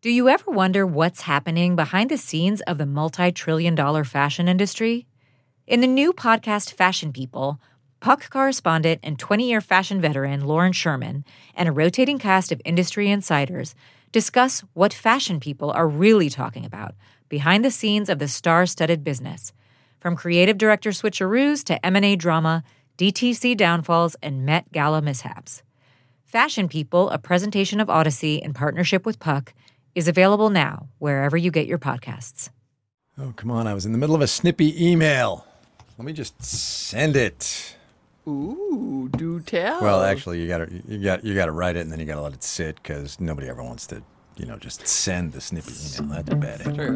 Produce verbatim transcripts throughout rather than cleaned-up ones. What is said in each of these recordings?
Do you ever wonder what's happening behind the scenes of the multi-trillion dollar fashion industry? In the new podcast Fashion People, Puck correspondent and twenty-year fashion veteran Lauren Sherman and a rotating cast of industry insiders discuss what fashion people are really talking about behind the scenes of the star-studded business, from creative director switcheroos to M and A drama, D T C downfalls, and Met Gala mishaps. Fashion People, a presentation of Odyssey in partnership with Puck, is available now wherever you get your podcasts. Oh, come on. I was in the middle of a snippy email. Let me just send it. Ooh, do tell. Well, actually, you gotta you got you gotta write it and then you gotta let it sit because nobody ever wants to, you know, just send the snippy email. That's a bad idea.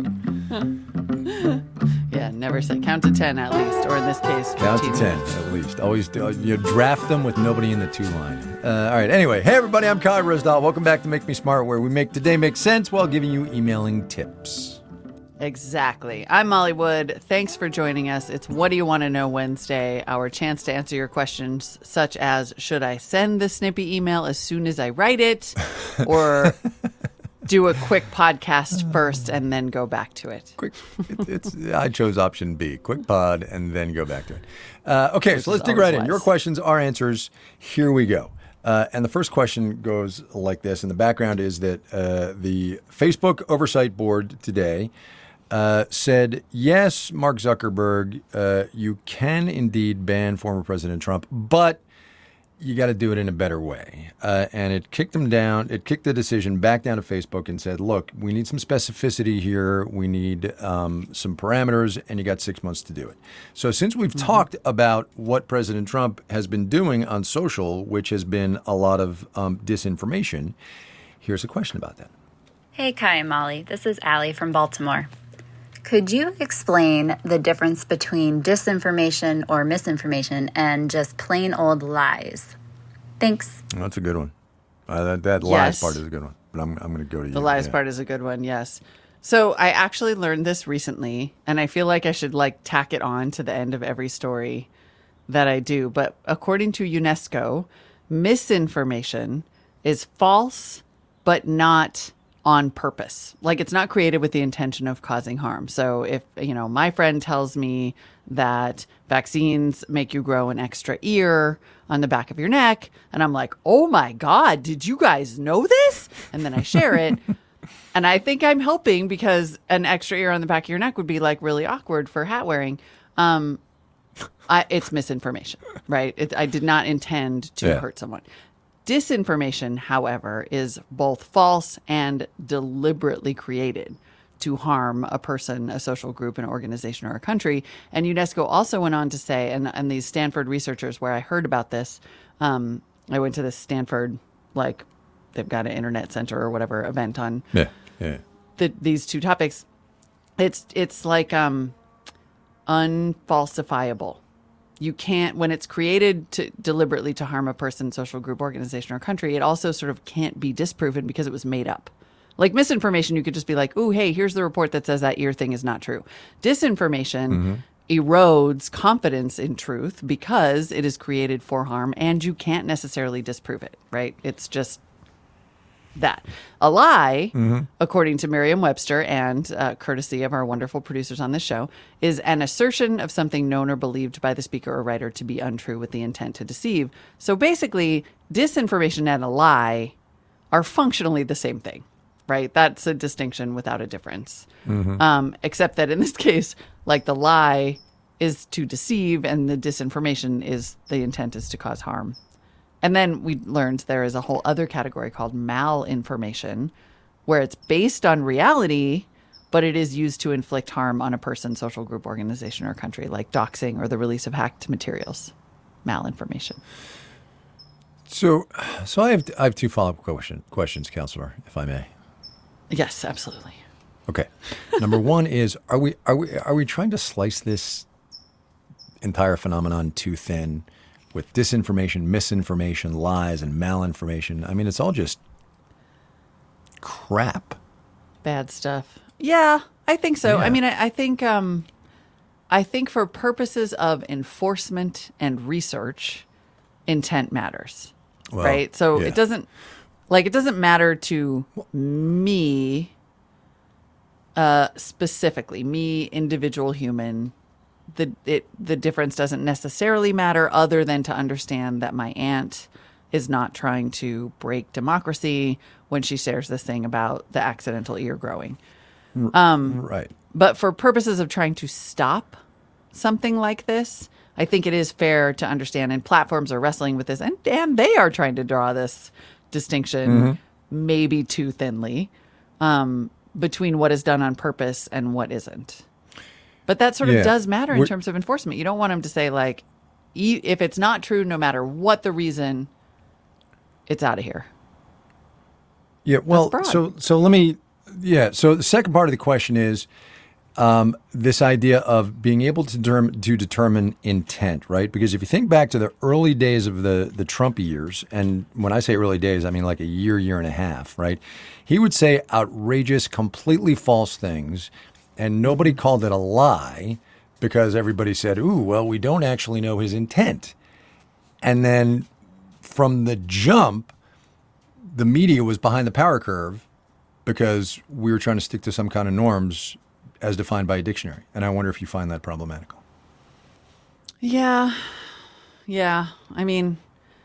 True. Yeah, never say. Count to ten at least, or in this case, count to ten at least. Always do, you draft them with nobody in the two line. Uh, all right. Anyway, hey everybody, I'm Kai Rosdahl. Welcome back to Make Me Smart, where we make today make sense while giving you emailing tips. Exactly. I'm Molly Wood. Thanks for joining us. It's What Do You Want to Know Wednesday, our chance to answer your questions such as, should I send the snippy email as soon as I write it? Or do a quick podcast first and then go back to it? Quick. It, it's I chose option B, quick pod, and then go back to it. Uh, okay, Which so let's dig right wise. in. Your questions, our answers. Here we go. Uh, and the first question goes like this. And the background is that uh, the Facebook Oversight Board today Uh, said, yes, Mark Zuckerberg, uh, you can indeed ban former President Trump, but you got to do it in a better way. Uh, and it kicked them down. It kicked the decision back down to Facebook and said, look, we need some specificity here. We need um, some parameters, and you got six months to do it. So since we've mm-hmm. talked about what President Trump has been doing on social, which has been a lot of um, disinformation, here's a question about that. Hey, Kai and Molly. This is Allie from Baltimore. Could you explain the difference between disinformation or misinformation and just plain old lies? Thanks. That's a good one. Uh, that that yes. lies part is a good one, but I'm I'm going to go to you. The lies yeah. part is a good one, yes. So I actually learned this recently, and I feel like I should like tack it on to the end of every story that I do. But according to UNESCO, misinformation is false, but not on purpose. Like, it's not created with the intention of causing harm. So if, you know, my friend tells me that vaccines make you grow an extra ear on the back of your neck, and I'm like, oh my God, did you guys know this? And then I share it. And I think I'm helping because an extra ear on the back of your neck would be like really awkward for hat wearing. Um, I, it's misinformation, right? It, I did not intend to yeah. hurt someone. Disinformation, however, is both false and deliberately created to harm a person, a social group, an organization, or a country. And UNESCO also went on to say, and, and these Stanford researchers, where I heard about this, um, I went to this Stanford, like, they've got an internet center or whatever event on yeah, yeah. The, these two topics. It's it's like um, unfalsifiable. You can't, when it's created to deliberately to harm a person, social group, organization, or country, it also sort of can't be disproven because it was made up. Like misinformation, you could just be like, ooh, hey, here's the report that says that ear thing is not true. Disinformation mm-hmm. erodes confidence in truth because it is created for harm and you can't necessarily disprove it, right? It's just that. A lie, mm-hmm. according to Merriam-Webster and uh, courtesy of our wonderful producers on this show, is an assertion of something known or believed by the speaker or writer to be untrue with the intent to deceive. So basically, disinformation and a lie are functionally the same thing, right? That's a distinction without a difference. Mm-hmm. Um, except that in this case, like the lie is to deceive and the disinformation is the intent is to cause harm. And then we learned there is a whole other category called malinformation, where it's based on reality, but it is used to inflict harm on a person, social group, organization, or country, like doxing or the release of hacked materials. Malinformation. So, so I have I have two follow-up question, questions, Counselor, if I may. Yes, absolutely. Okay. Number one is: Are we are we are we trying to slice this entire phenomenon too thin? With disinformation, misinformation, lies, and malinformation. I mean, it's all just crap. Bad stuff. Yeah, I think so. Yeah. I mean, I, I think, um, I think for purposes of enforcement and research, intent matters, well, right? So yeah. it doesn't, like, it doesn't matter to me Uh, specifically, me, individual human, the it the difference doesn't necessarily matter other than to understand that my aunt is not trying to break democracy when she shares this thing about the accidental ear growing. Um, right. But for purposes of trying to stop something like this, I think it is fair to understand, and platforms are wrestling with this, and, and they are trying to draw this distinction mm-hmm. maybe too thinly um, between what is done on purpose and what isn't. But that sort of yeah. does matter in We're, terms of enforcement. You don't want them to say, like, e- if it's not true, no matter what the reason, it's out of here. Yeah, well, so so let me, yeah, so the second part of the question is um, this idea of being able to, derm, to determine intent, right? Because if you think back to the early days of the, the Trump years, and when I say early days, I mean like a year, year and a half, right? He would say outrageous, completely false things, and nobody called it a lie because everybody said, ooh, well, we don't actually know his intent. And then from the jump, the media was behind the power curve because we were trying to stick to some kind of norms as defined by a dictionary. And I wonder if you find that problematical. Yeah. Yeah. I mean,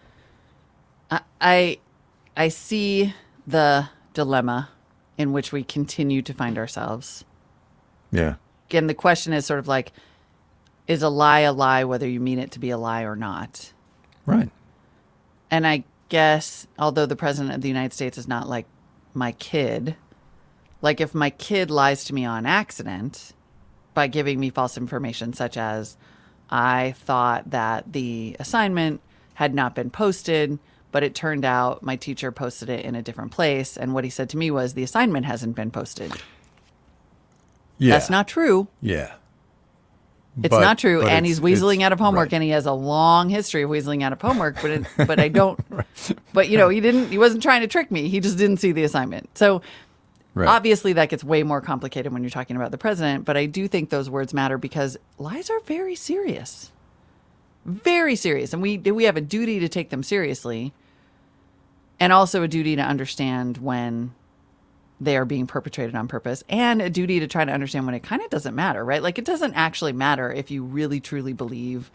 I, I, I see the dilemma in which we continue to find ourselves. Yeah. Again, the question is sort of like, is a lie a lie, whether you mean it to be a lie or not? Right. And I guess, although the president of the United States is not like my kid, like if my kid lies to me on accident by giving me false information, such as I thought that the assignment had not been posted, but it turned out my teacher posted it in a different place. And what he said to me was, the assignment hasn't been posted. Yeah. That's not true. Yeah. It's But- not true, but and it's- he's weaseling it's- out of homework, right. and he has a long history of weaseling out of homework. But it, but I don't. But you know, he didn't. He wasn't trying to trick me. He just didn't see the assignment. So Right. obviously, that gets way more complicated when you're talking about the president. But I do think those words matter because lies are very serious, very serious, and we we have a duty to take them seriously, and also a duty to understand when they are being perpetrated on purpose, and a duty to try to understand when it kind of doesn't matter, right? Like, it doesn't actually matter if you really, truly believe,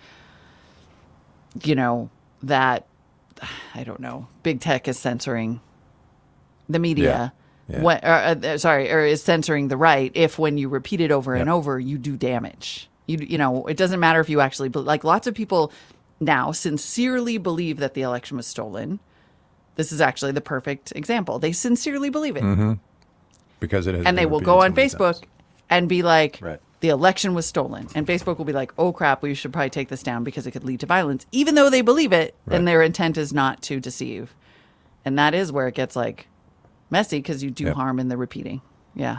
you know, that, I don't know, big tech is censoring the media. Yeah. Yeah. When, or, uh, sorry, or is censoring the right if when you repeat it over and Yep. over, you do damage. You, you know, it doesn't matter if you actually, be- like lots of people now sincerely believe that the election was stolen. This is actually the perfect example. They sincerely believe it. Mm-hmm. Because it has And been they will repeated go so on many Facebook times. and be like, Right. the election was stolen. And Facebook will be like, oh, crap, we should probably take this down because it could lead to violence, even though they believe it Right. and their intent is not to deceive. And that is where it gets like messy because you do Yep. harm in the repeating. Yeah.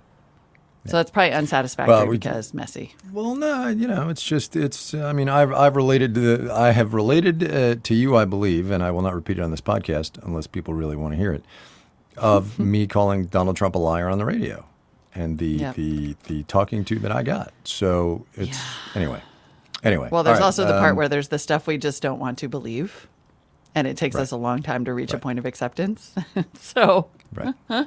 So that's probably unsatisfactory Well, we- because messy. Well, no, you know, it's just, it's, I mean, I've, I've related to, the, I have related uh, to you, I believe, and I will not repeat it on this podcast unless people really want to hear it, of me calling Donald Trump a liar on the radio and the, Yep. the, the talking to that I got. So it's, anyway, anyway. Well, there's all right, also the part um, where there's the stuff we just don't want to believe. And it takes Right. us a long time to reach a Right. point of acceptance. so, Right. right.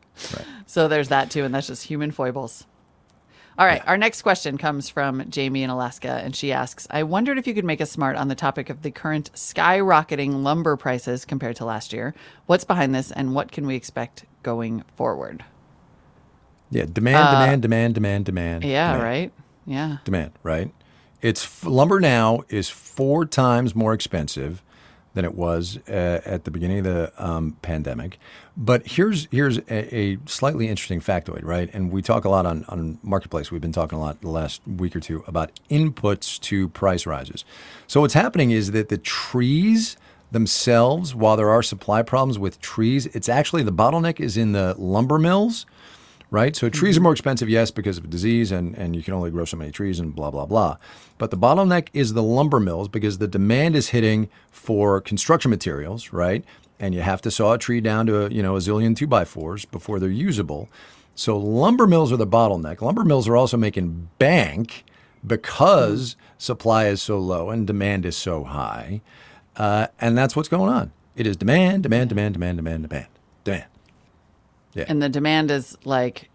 so there's that too. And that's just human foibles. All right. Yeah. Our next question comes from Jamie in Alaska. And she asks, I wondered if you could make us smart on the topic of the current skyrocketing lumber prices compared to last year. What's behind this and what can we expect going forward? Yeah. Demand, demand, demand, demand, demand. Uh, Yeah, demand. right? Yeah. Demand, right? It's lumber now is four times more expensive than it was uh, at the beginning of the um, pandemic. But here's here's a, a slightly interesting factoid, right? And we talk a lot on, on Marketplace. We've been talking a lot the last week or two about inputs to price rises. So what's happening is that the trees themselves, while there are supply problems with trees, it's actually the bottleneck is in the lumber mills. Right? So trees are more expensive, yes, because of disease and, and you can only grow so many trees and blah, blah, blah. But the bottleneck is the lumber mills because the demand is hitting for construction materials, right? And you have to saw a tree down to a, you know, a zillion two by fours before they're usable. So lumber mills are the bottleneck. Lumber mills are also making bank because supply is so low and demand is so high. Uh, and that's what's going on. It is demand, demand, demand, demand, demand, demand, demand. Yeah. And the demand is like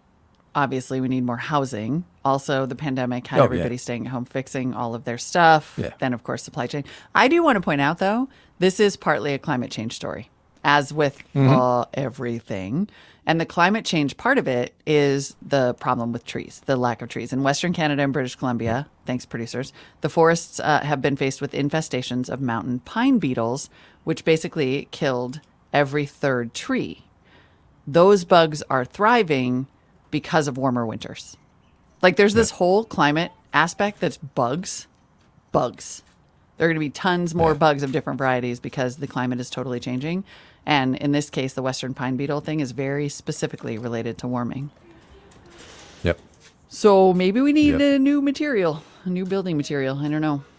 obviously we need more housing. Also, the pandemic had Oh, everybody yeah. staying at home fixing all of their stuff. Yeah. Then, of course, supply chain. I do want to point out, though, this is partly a climate change story, as with Mm-hmm. uh, everything. And the climate change part of it is the problem with trees, the lack of trees. In Western Canada and British Columbia, thanks producers, the forests uh, have been faced with infestations of mountain pine beetles, which basically killed every third tree. Those bugs are thriving because of warmer winters. Like there's this whole climate aspect that's bugs, bugs. There are going to be tons more Yeah. bugs of different varieties because the climate is totally changing. And in this case, the Western pine beetle thing is very specifically related to warming. Yep. So maybe we need Yep. a new material, a new building material. I don't know.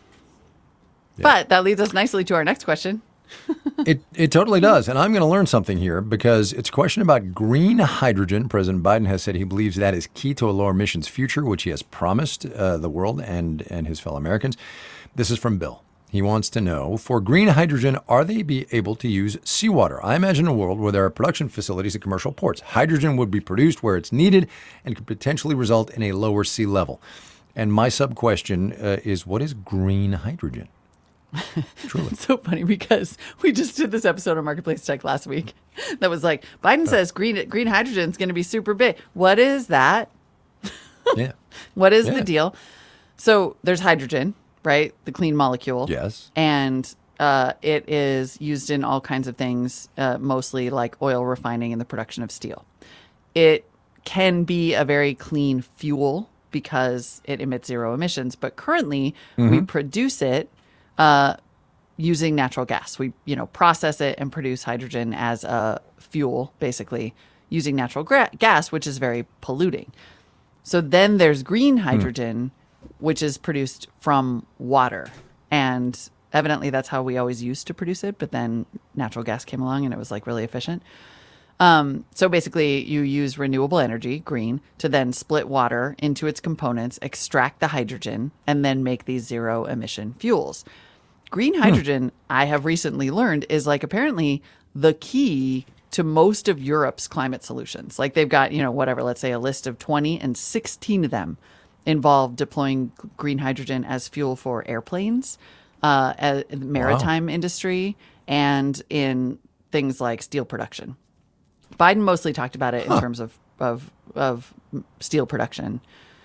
Yeah. But that leads us nicely to our next question. It it totally does. And I'm going to learn something here because it's a question about green hydrogen. President Biden has said he believes that is key to a low emissions future, which he has promised uh, the world and, and his fellow Americans. This is from Bill. He wants to know, for green hydrogen, are they be able to use seawater? I imagine a world where there are production facilities at commercial ports. Hydrogen would be produced where it's needed and could potentially result in a lower sea level. And my sub-question uh, is, what is green hydrogen? Truly. It's so funny because we just did this episode on Marketplace Tech last week that was like, Biden says green green hydrogen is going to be super big. What is that? Yeah. What is Yeah. the deal? So there's hydrogen, right? The clean molecule. Yes. And uh, it is used in all kinds of things, uh, mostly like oil refining and the production of steel. It can be a very clean fuel because it emits zero emissions. But currently, we produce it uh, using natural gas. We, you know, process it and produce hydrogen as a fuel, basically using natural gra- gas, which is very polluting. So then there's green hydrogen, which is produced from water. And evidently that's how we always used to produce it. But then natural gas came along and it was like really efficient. Um, so basically you use renewable energy, green, to then split water into its components, extract the hydrogen, and then make these zero emission fuels. Green hydrogen, I have recently learned, is like apparently the key to most of Europe's climate solutions. Like they've got, you know, whatever, let's say a list of twenty, and sixteen of them involve deploying g- green hydrogen as fuel for airplanes, uh, as, in the maritime industry, and in things like steel production. Biden mostly talked about it in terms of, of, of steel production.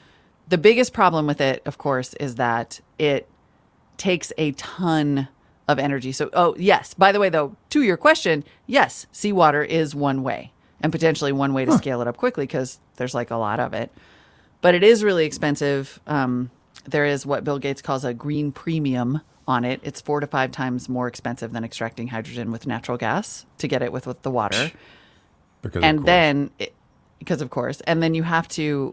The biggest problem with it, of course, is that it takes a ton of energy. So, oh, yes. By the way, though, to your question, yes, seawater is one way and potentially one way to Huh. scale it up quickly because there's like a lot of it. But it is really expensive. Um, there is what Bill Gates calls a green premium on it. It's four to five times more expensive than extracting hydrogen with natural gas to get it with, with the water. Because And of course. then, it, because of course, and then you have to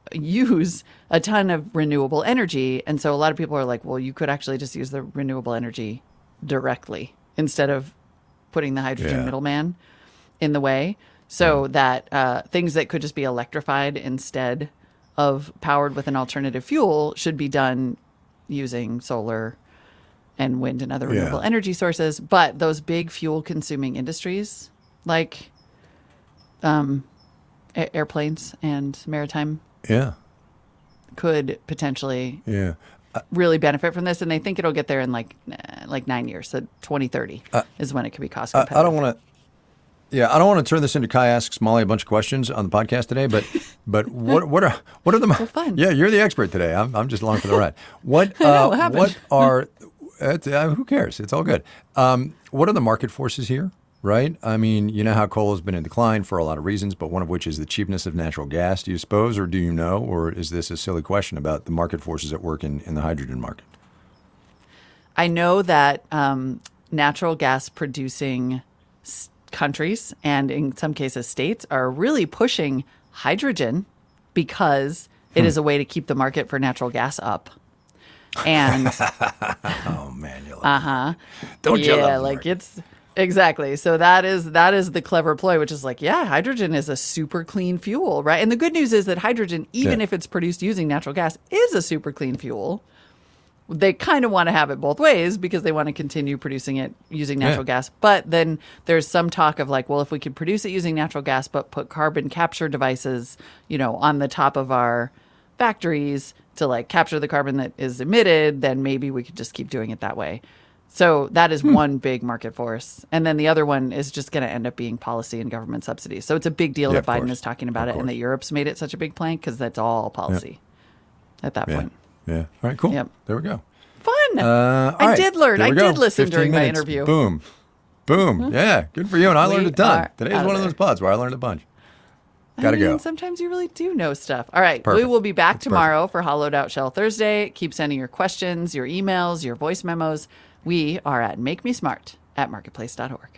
use a ton of renewable energy. And so a lot of people are like, well, you could actually just use the renewable energy directly instead of putting the hydrogen Yeah. middleman in the way. So that uh, things that could just be electrified instead of powered with an alternative fuel should be done using solar and wind and other Yeah. renewable energy sources. But those big fuel consuming industries like um, a- airplanes and maritime Yeah. could potentially Yeah. really benefit from this. And they think it'll get there in like eh, like nine years. So twenty thirty is when it could be cost I, competitive. I don't want to. Yeah, I don't want to turn this into Kai asks Molly a bunch of questions on the podcast today, but but what what are what are the So fun. Yeah, you're the expert today. I'm I'm just along for the ride. What I know, uh, what happened? what are it's, uh, who cares? It's all good. Um, what are the market forces here? Right? I mean, you know how coal has been in decline for a lot of reasons, but one of which is the cheapness of natural gas. Do you suppose, or do you know, or is this a silly question about the market forces at work in, in the hydrogen market? I know that um, natural gas producing s- countries and in some cases states are really pushing hydrogen because it is a way to keep the market for natural gas up. And Oh man, you love uh huh. Don't you yeah, love the like market? it's exactly. So that is that is the clever ploy, which is like, yeah, hydrogen is a super clean fuel, right? And the good news is that hydrogen, even Yeah. if it's produced using natural gas, is a super clean fuel. they kind of want to have it both ways because they want to continue producing it using natural Yeah. gas. But then there's some talk of like, well, if we could produce it using natural gas, but put carbon capture devices, you know, on the top of our factories to like capture the carbon that is emitted, then maybe we could just keep doing it that way. So that is Hmm. one big market force. And then the other one is just going to end up being policy and government subsidies. So it's a big deal Yeah, that of Biden course. is talking about Of it and that course. Europe's made it such a big plank because that's all policy at that Yeah. point. Yeah. All right, cool. Yep. There we go. Fun. Uh, all I right. did learn. There I we go. did listen fifteen during my minutes. interview. Boom. Boom. Yeah. Good for you. And I We learned a ton. are Today's out one of of those there. pods where I learned a bunch. I Gotta mean, go. sometimes you really do know stuff. All right. Perfect. We will be back That's tomorrow for Hollowed Out Shell Thursday. Keep sending your questions, your emails, your voice memos. We are at Make Me Smart at marketplace dot org.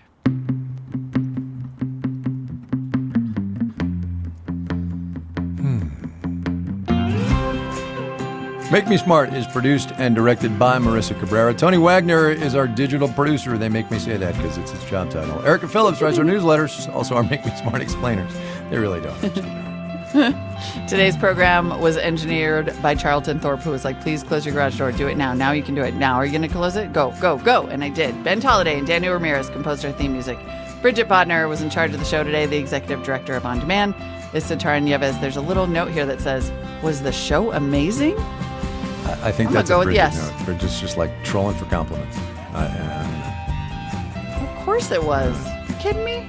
Make Me Smart is produced and directed by Marissa Cabrera. Tony Wagner is our digital producer. They make me say that because it's his job title. Erica Phillips writes our newsletters, also our Make Me Smart explainers. They really don't. Today's program was engineered by Charlton Thorpe, who was like, please close your garage door. Do it now. Now you can do it. Now are you going to close it? Go, go, go. And I did. Ben Tolliday and Daniel Ramirez composed our theme music. Bridget Bodner was in charge of the show today, the executive director of On Demand. This is Satara Nieves. There's a little note here that says, was the show amazing? I, I think I'm that's gonna go a with Bridget yes. note. They're just, just like trolling for compliments. I, uh, Of course it was. You kidding me?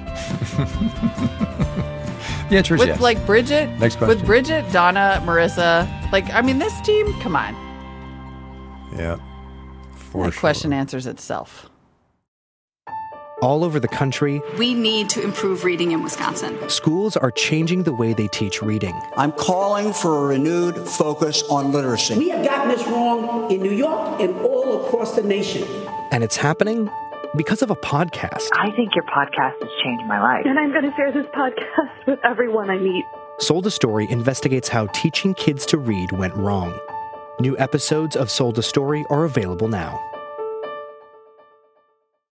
the answer is With yes. like Bridget, Next with question. Bridget, Donna, Marissa, like I mean, this team. Come on, yeah. For that sure. question answers itself. All over the country, We need to improve reading in Wisconsin. schools are changing the way they teach reading. I'm calling for a renewed focus on literacy. We have gotten this wrong in New York and all across the nation. And it's happening because of a podcast. I think your podcast has changed my life. And I'm going to share this podcast with everyone I meet. Sold a Story investigates how teaching kids to read went wrong. New episodes of Sold a Story are available now.